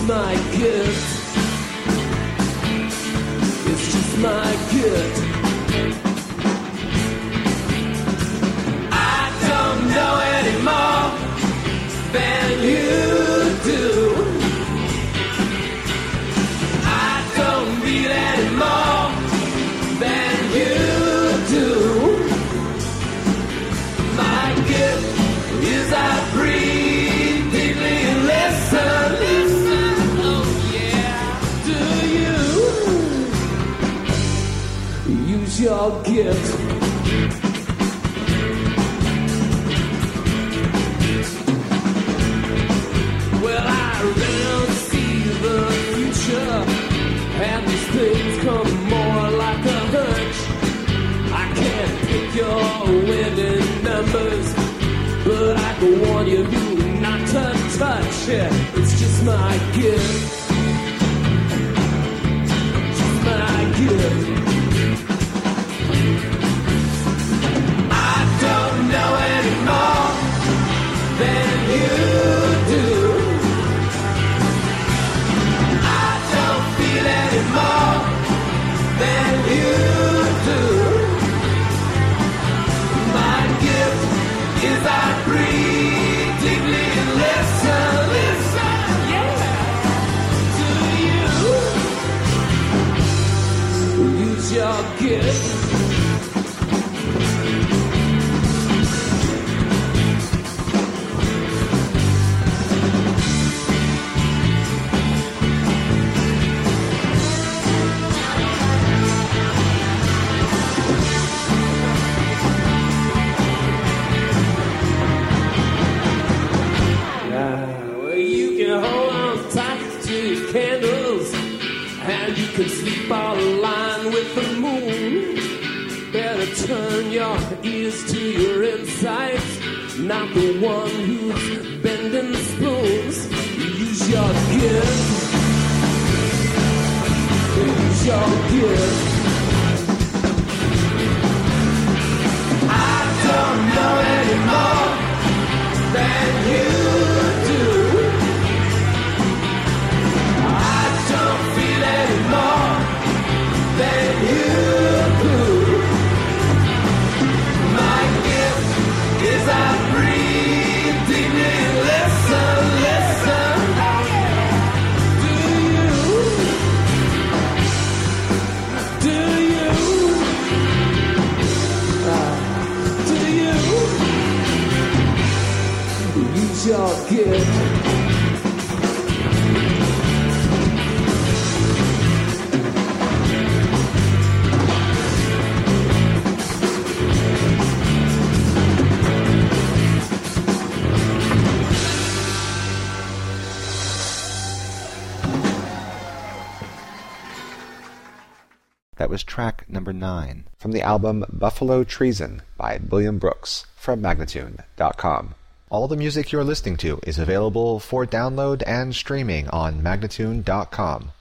just my gift. It's just my gift. I don't know any more than you do. I don't need any more than you do. My gift is I breathe deeply and listen, listen, oh yeah. Do you use your gift? Well, I really don't see the future, and these things come more like a hunch. I can't pick your winning numbers, but I can warn you not to touch it. It's just my gift. Just my gift. I don't know any more than you do. I don't feel any more than you do. My gift is I breathe deeply and listen, listen, yeah. Do you use your gift? Candles, and you can sleep all aligned with the moon. Better turn your ears to your insides, not the one who's bending spoons. Use your gift. Use your gift. I don't know anymore than you do. Anymore than you do. My gift is I breathe deeply and listen, listen. Do you use your gift? That was track number 9 from the album Buffalo Treason by William Brooks from Magnatune.com. All the music you're listening to is available for download and streaming on Magnatune.com.